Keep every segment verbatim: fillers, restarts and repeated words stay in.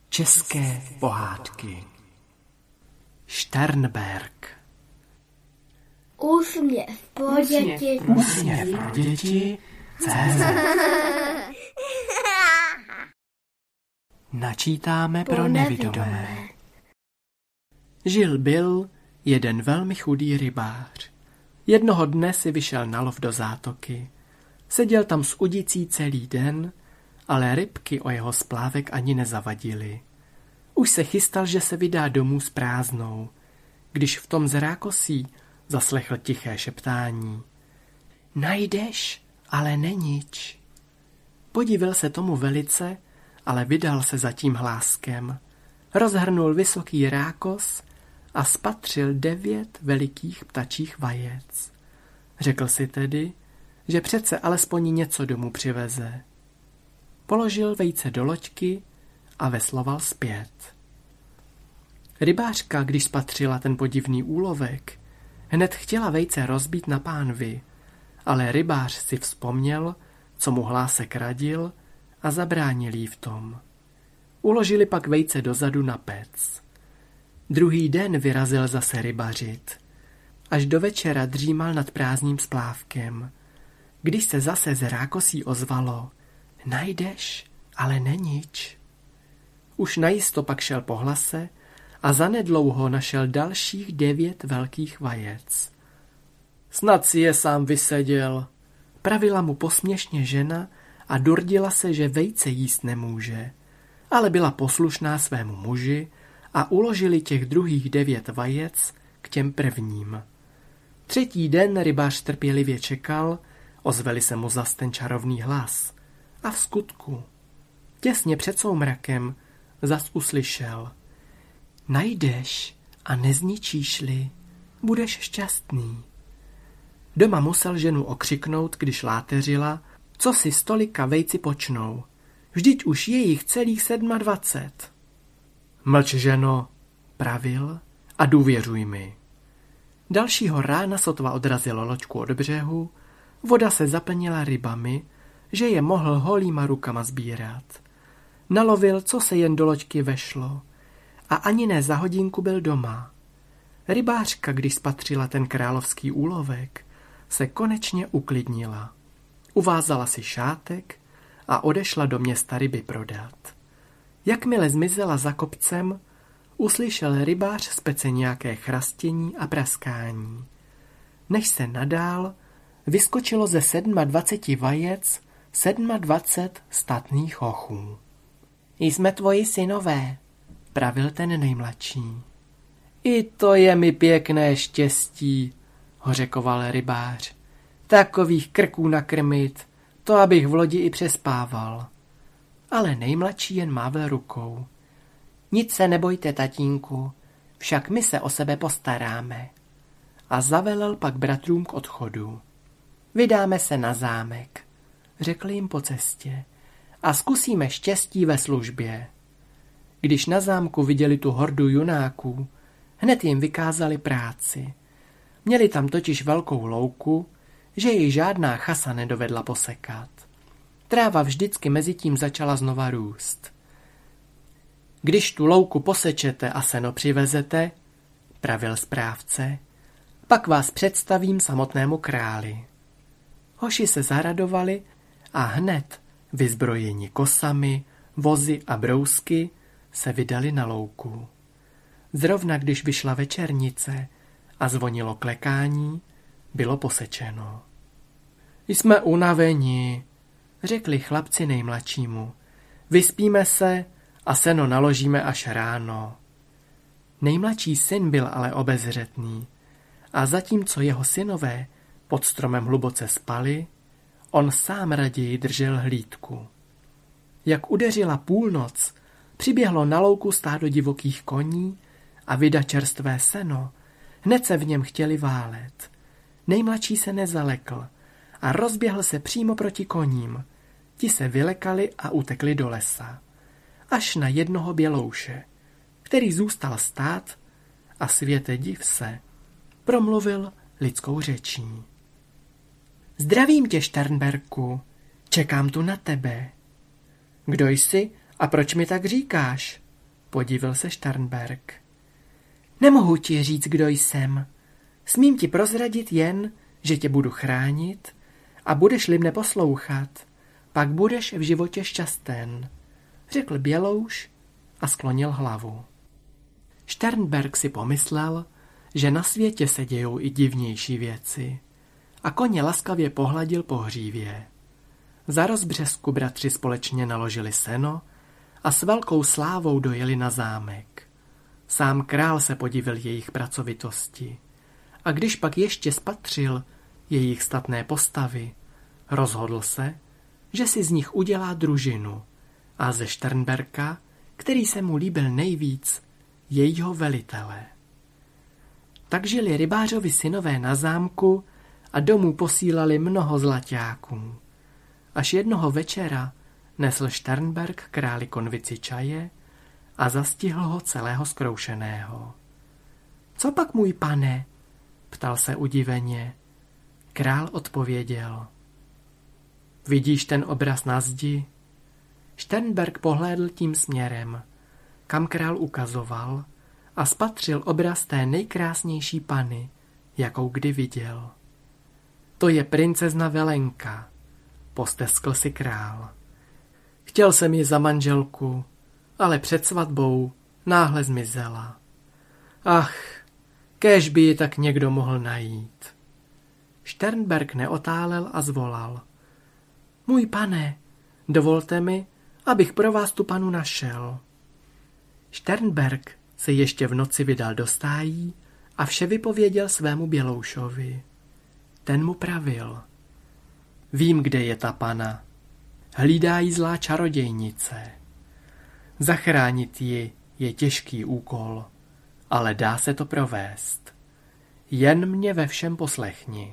České pohádky. Šternberk. Úsměv pro děti. Úsměv pro děti. Céze. Načítáme pro nevidomé. Žil byl jeden velmi chudý rybář. Jednoho dne si vyšel na lov do zátoky. Seděl tam s udicí celý den, ale rybky o jeho splávek ani nezavadily. Už se chystal, že se vydá domů s prázdnou, když v tom zrákosí zaslechl tiché šeptání. Najdeš, ale nenič. Podivil se tomu velice, ale vydal se za tím hláskem. Rozhrnul vysoký rákos a spatřil devět velikých ptačích vajec. Řekl si tedy, že přece alespoň něco domů přiveze. Položil vejce do loďky a vesloval zpět. Rybářka, když spatřila ten podivný úlovek, hned chtěla vejce rozbít na pánvi, ale rybář si vzpomněl, co mu hlásek radil, a zabránil jí v tom. Uložili pak vejce dozadu na pec. Druhý den vyrazil zase rybařit. Až do večera dřímal nad prázdným splávkem. Když se zase z rákosí ozvalo, najdeš, ale nenič. Už najisto pak šel po hlase a zanedlouho našel dalších devět velkých vajec. Snad si je sám vyseděl, pravila mu posměšně žena a durdila se, že vejce jíst nemůže, ale byla poslušná svému muži a uložili těch druhých devět vajec k těm prvním. Třetí den rybář trpělivě čekal, ozveli se mu zas ten čarovný hlas. A v skutku, těsně před soumrakem, zas uslyšel. Najdeš a nezničíš-li, budeš šťastný. Doma musel ženu okřiknout, když láteřila, co si s tolika vejci počnou. Vždyť už je jich celých sedmadvacet. Mlč, ženo, pravil, a důvěřuj mi. Dalšího rána sotva odrazilo loďku od břehu, voda se zaplnila rybami, že je mohl holýma rukama sbírat. Nalovil, co se jen do loďky vešlo, a ani ne za hodinku byl doma. Rybářka, když spatřila ten královský úlovek, se konečně uklidnila. Uvázala si šátek a odešla do města ryby prodat. Jakmile zmizela za kopcem, uslyšel rybář z pece nějaké chrastění a praskání. Než se nadál, vyskočilo ze sedmadvaceti vajec sedmadvacet statných chochů. Jsme tvoji synové, pravil ten nejmladší. I to je mi pěkné štěstí, hořekoval rybář. Takových krků nakrmit, to abych v lodi i přespával. Ale nejmladší jen mávl rukou. Nic se nebojte, tatínku, však my se o sebe postaráme. A zavelel pak bratrům k odchodu. Vydáme se na zámek, řekl jim po cestě, a zkusíme štěstí ve službě. Když na zámku viděli tu hordu junáků, hned jim vykázali práci. Měli tam totiž velkou louku, že ji žádná chasa nedovedla posekat. Tráva vždycky mezi tím začala znova růst. Když tu louku posečete a seno přivezete, pravil správce, pak vás představím samotnému králi. Hoši se zaradovali a hned, vyzbrojeni kosami, vozy a brousky, se vydali na louku. Zrovna když vyšla večernice a zvonilo klekání, bylo posečeno. Jsme unaveni, řekli chlapci nejmladšímu. Vyspíme se a seno naložíme až ráno. Nejmladší syn byl ale obezřetný a zatímco jeho synové pod stromem hluboce spali, on sám raději držel hlídku. Jak udeřila půlnoc, přiběhlo na louku stádo divokých koní a vida čerstvé seno, hned se v něm chtěli válet. Nejmladší se nezalekl a rozběhl se přímo proti koním. Ti se vylekali a utekli do lesa. Až na jednoho bělouše, který zůstal stát a světe div se, promluvil lidskou řečí. Zdravím tě, Šternberku, čekám tu na tebe. Kdo jsi a proč mi tak říkáš? Podivil se Šternberk. Nemohu ti říct, kdo jsem. Smím ti prozradit jen, že tě budu chránit a budeš-li mne poslouchat, pak budeš v životě šťasten, řekl Bělouš a sklonil hlavu. Šternberk si pomyslel, že na světě se dějou i divnější věci a koně laskavě pohladil po hřívě. Za rozbřesku bratři společně naložili seno a s velkou slávou dojeli na zámek. Sám král se podivil jejich pracovitosti a když pak ještě spatřil jejich statné postavy, rozhodl se, že si z nich udělá družinu a ze Šternberka, který se mu líbil nejvíc, jejího velitele. Tak žili rybářovi synové na zámku a domů posílali mnoho zlaťáků. Až jednoho večera nesl Šternberk králi konvici čaje a zastihl ho celého zkroušeného. Co pak, můj pane? Ptal se udiveně. Král odpověděl. Vidíš ten obraz na zdi? Šternberk pohlédl tím směrem, kam král ukazoval, a spatřil obraz té nejkrásnější panny, jakou kdy viděl. To je princezna Velenka, posteskl si král. Chtěl jsem ji za manželku, ale před svatbou náhle zmizela. Ach, kéž by ji tak někdo mohl najít. Šternberk neotálel a zvolal. Můj pane, dovolte mi, abych pro vás tu panu našel. Šternberk se ještě v noci vydal do stájí a vše vypověděl svému Běloušovi. Ten mu pravil. Vím, kde je ta pana. Hlídá jí zlá čarodějnice. Zachránit ji je těžký úkol, ale dá se to provést. Jen mě ve všem poslechni.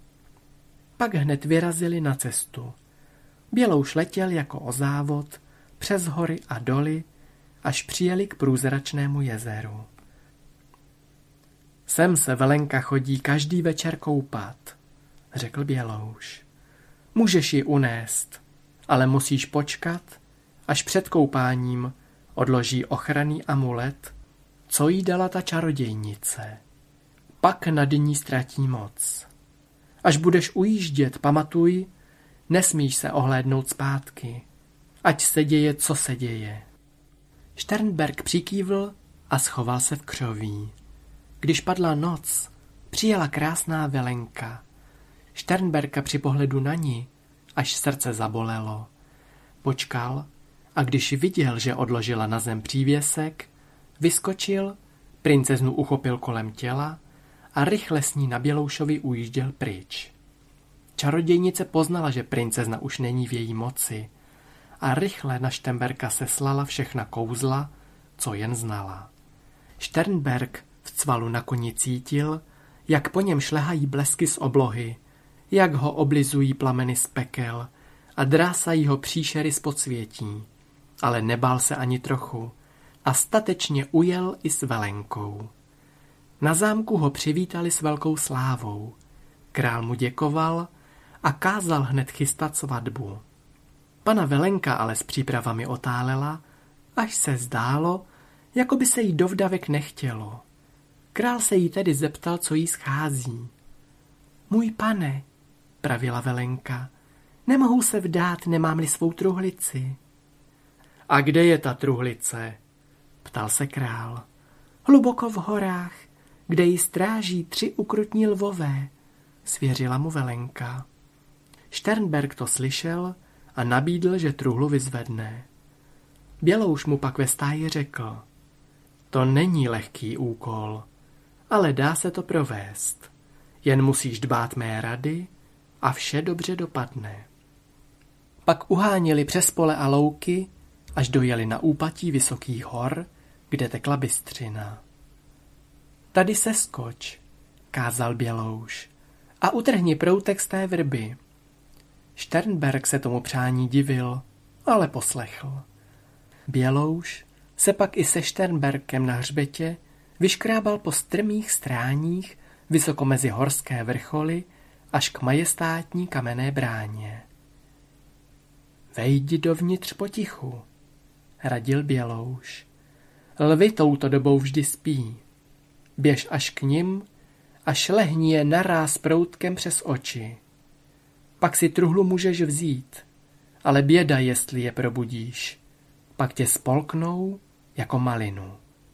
Pak hned vyrazili na cestu. Bělouš letěl jako o závod přes hory a doly, až přijeli k průzračnému jezeru. Sem se Velenka chodí každý večer koupat, řekl Bělouš. Můžeš ji unést, ale musíš počkat, až před koupáním odloží ochranný amulet, co jí dala ta čarodějnice. Pak nad ní ztratí moc. Až budeš ujíždět, pamatuj, nesmíš se ohlédnout zpátky, ať se děje, co se děje. Šternberk přikývl a schoval se v křoví. Když padla noc, přijela krásná Velenka. Šternberka při pohledu na ní až srdce zabolelo. Počkal a když viděl, že odložila na zem přívěsek, vyskočil, princeznu uchopil kolem těla a rychle s ní na Běloušovi ujížděl pryč. Čarodějnice poznala, že princezna už není v její moci a rychle na Šternberka seslala všechna kouzla, co jen znala. Šternberk v cvalu na koni cítil, jak po něm šlehají blesky z oblohy, jak ho oblizují plameny z pekel a drásají ho příšery z podsvětí, ale nebál se ani trochu a statečně ujel i s Velenkou. Na zámku ho přivítali s velkou slávou. Král mu děkoval a kázal hned chystat svatbu. Pana Velenka ale s přípravami otálela, až se zdálo, jako by se jí do vdavek nechtělo. Král se jí tedy zeptal, co jí schází. Můj pane, pravila Velenka, nemohu se vdát, nemám-li svou truhlici. A kde je ta truhlice? Ptal se král. Hluboko v horách, kde ji stráží tři ukrutní lvové, svěřila mu Velenka. Šternberk to slyšel a nabídl, že truhlu vyzvedne. Bělouš mu pak ve stáji řekl, to není lehký úkol, ale dá se to provést. Jen musíš dbát mé rady a vše dobře dopadne. Pak uháněli přes pole a louky, až dojeli na úpatí vysokých hor, kde tekla bystřina. Tady se skoč, kázal Bělouš, a utrhni proutek z té vrby. Šternberk se tomu přání divil, ale poslechl. Bělouš se pak i se Šternberkem na hřbetě vyškrábal po strmých stráních vysoko mezi horské vrcholy až k majestátní kamenné bráně. Vejdi dovnitř potichu, radil Bělouš. Lvy touto dobou vždy spí. Běž až k nim a šlehni je naráz proutkem přes oči. Pak si truhlu můžeš vzít, ale běda, jestli je probudíš. Pak tě spolknou jako malinu.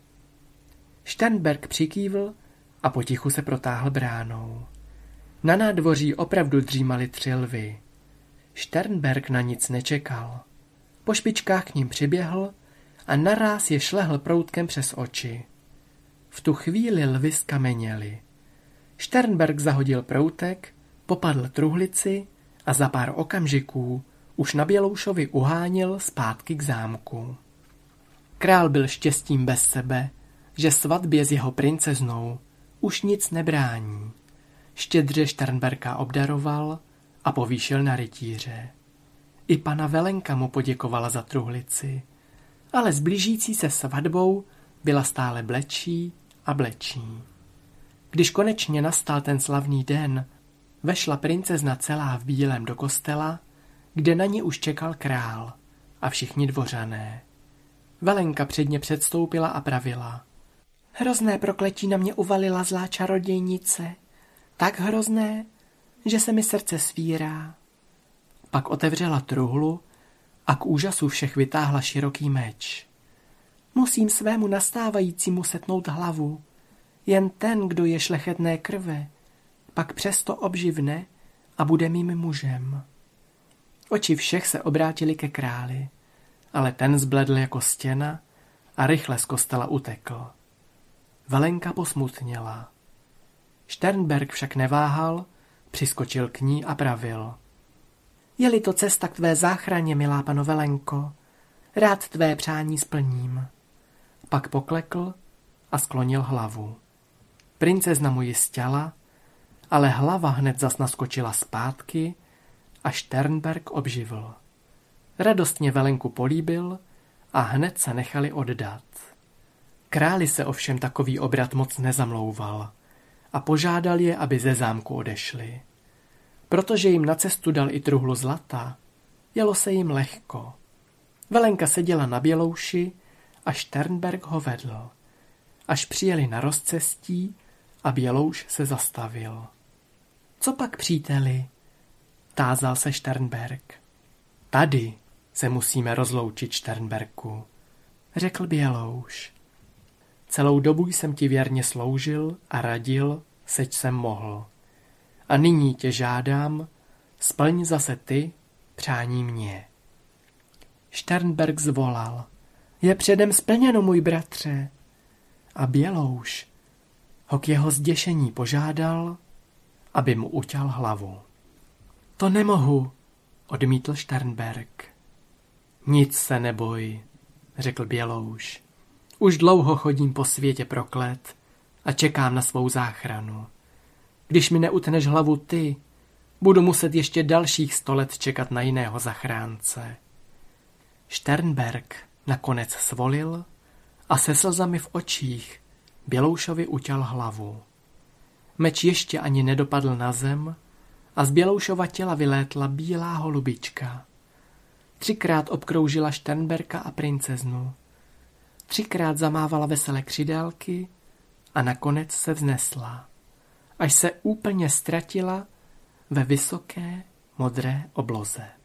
Šternberk přikývl a potichu se protáhl bránou. Na nádvoří opravdu dřímali tři lvy. Šternberk na nic nečekal. Po špičkách k ním přiběhl a naráz je šlehl proutkem přes oči. V tu chvíli lvy skameněli. Šternberk zahodil proutek, popadl truhlici a za pár okamžiků už na Běloušovi uháněl zpátky k zámku. Král byl štěstím bez sebe, že svatbě s jeho princeznou už nic nebrání. Štědře Šternberka obdaroval a povýšil na rytíře. I pana Velenka mu poděkovala za truhlici, ale s blížící se svatbou byla stále blečí a blečí. Když konečně nastal ten slavný den, vešla princezna celá v bílém do kostela, kde na ní už čekal král a všichni dvořané. Velenka před ně předstoupila a pravila. Hrozné prokletí na mě uvalila zlá čarodějnice, tak hrozné, že se mi srdce svírá. Pak otevřela truhlu a k úžasu všech vytáhla široký meč. Musím svému nastávajícímu setnout hlavu. Jen ten, kdo je šlechetné krve, pak přesto obživne a bude mým mužem. Oči všech se obrátily ke králi, ale ten zbledl jako stěna a rychle z kostela utekl. Velenka posmutněla. Šternberk však neváhal, přiskočil k ní a pravil. Je-li to cesta k tvé záchraně, milá pano Velenko, rád tvé přání splním. Pak poklekl a sklonil hlavu. Princezna mu ji stěla, ale hlava hned zas naskočila zpátky a Šternberk obživl. Radostně Velenku políbil a hned se nechali oddat. Králi se ovšem takový obrat moc nezamlouval a požádal je, aby ze zámku odešli. Protože jim na cestu dal i truhlu zlata, jelo se jim lehko. Velenka seděla na Bělouši a Šternberk ho vedl. Až přijeli na rozcestí a Bělouš se zastavil. Co pak, příteli? Tázal se Šternberk. Tady se musíme rozloučit, Šternberku, řekl Bělouš. Celou dobu jsem ti věrně sloužil a radil, seč jsem mohl. A nyní tě žádám, splň zase ty přání mě. Šternberk zvolal. Je předem splněno, můj bratře. A Bělouš ho k jeho zděšení požádal, aby mu uťal hlavu. To nemohu, odmítl Šternberk. Nic se neboj, řekl Bělouš. Už dlouho chodím po světě proklet a čekám na svou záchranu. Když mi neutneš hlavu ty, budu muset ještě dalších sto let čekat na jiného zachránce. Šternberk nakonec svolil a se slzami v očích Běloušovi uťal hlavu. Meč ještě ani nedopadl na zem a z Běloušova těla vylétla bílá holubička. Třikrát obkroužila Šternberka a princeznu. Třikrát zamávala veselé křidélky a nakonec se vznesla, až se úplně ztratila ve vysoké modré obloze.